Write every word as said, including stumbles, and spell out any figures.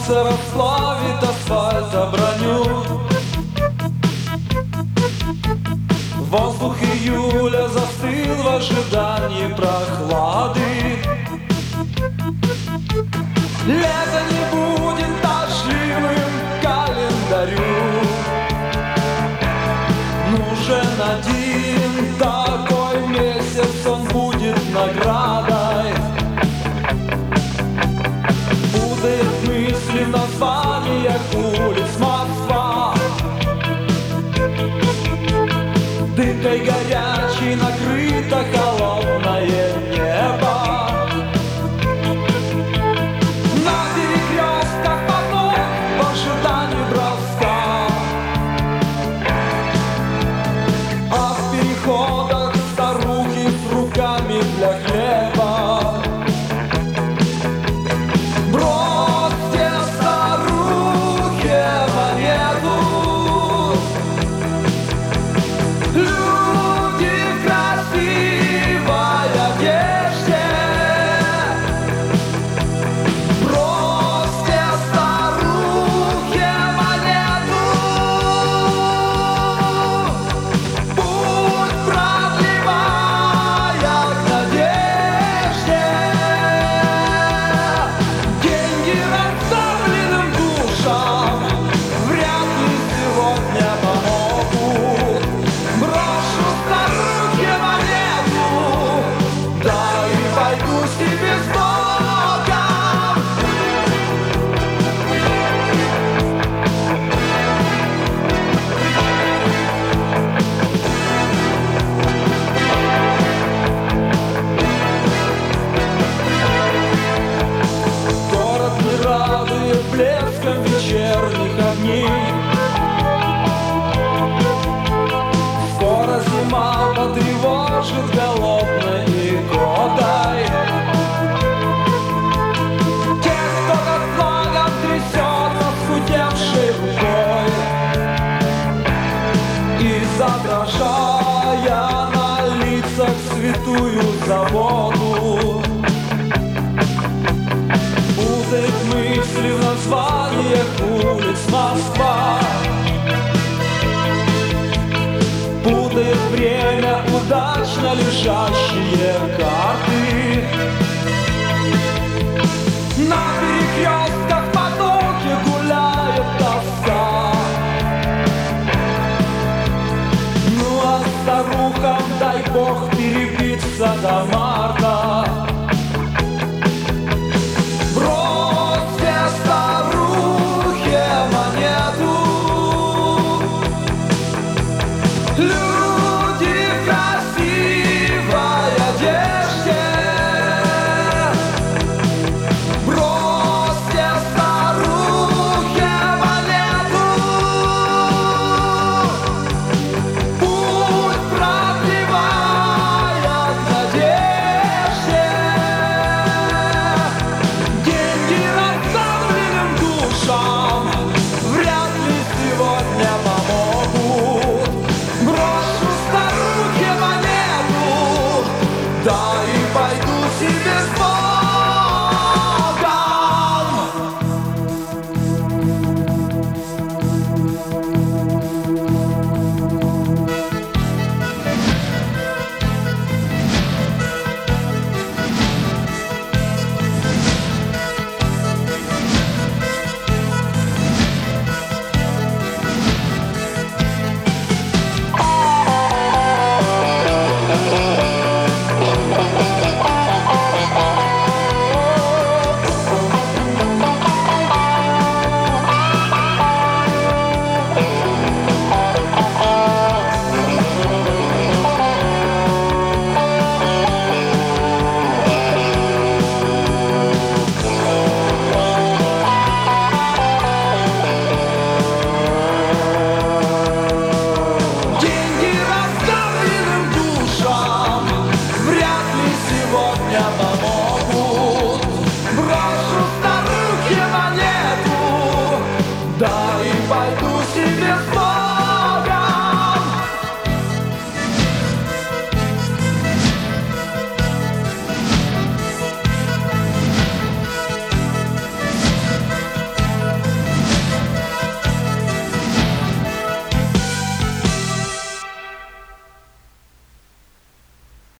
солнце расплавит асфальт о броню. Воздух июля застыл в ожидании прохлады. Лето не будет дождливым календарю. Нужен один такой месяц, он будет наградой. Путает мысли в названиях улиц Москва. Дымкой горячей накрыто холодное небо. На перекрестках поток в ожидании броска, а в переходах старухи с руками для хлеба. Бросьте старухе монету. Люди в красивой одежде. Бросьте старухе монету. Путь продлевая к надежде. Деньги расставленным душам вряд ли сегодня помогут. Брошу старухе монету, да и пойду себе с Богом. Город не радует блеском вечерних огней. Скоро зима потревожит голодной икотой. Те, кто под флагом трясет оскудевшей рукой, изображая на лицах святую заботу. Путает мысли в названиях улиц Москва. Путает время удачно лежащие карты. На перекрестках потоке гуляет тоска. Ну а старухам дай Бог перебиться домой.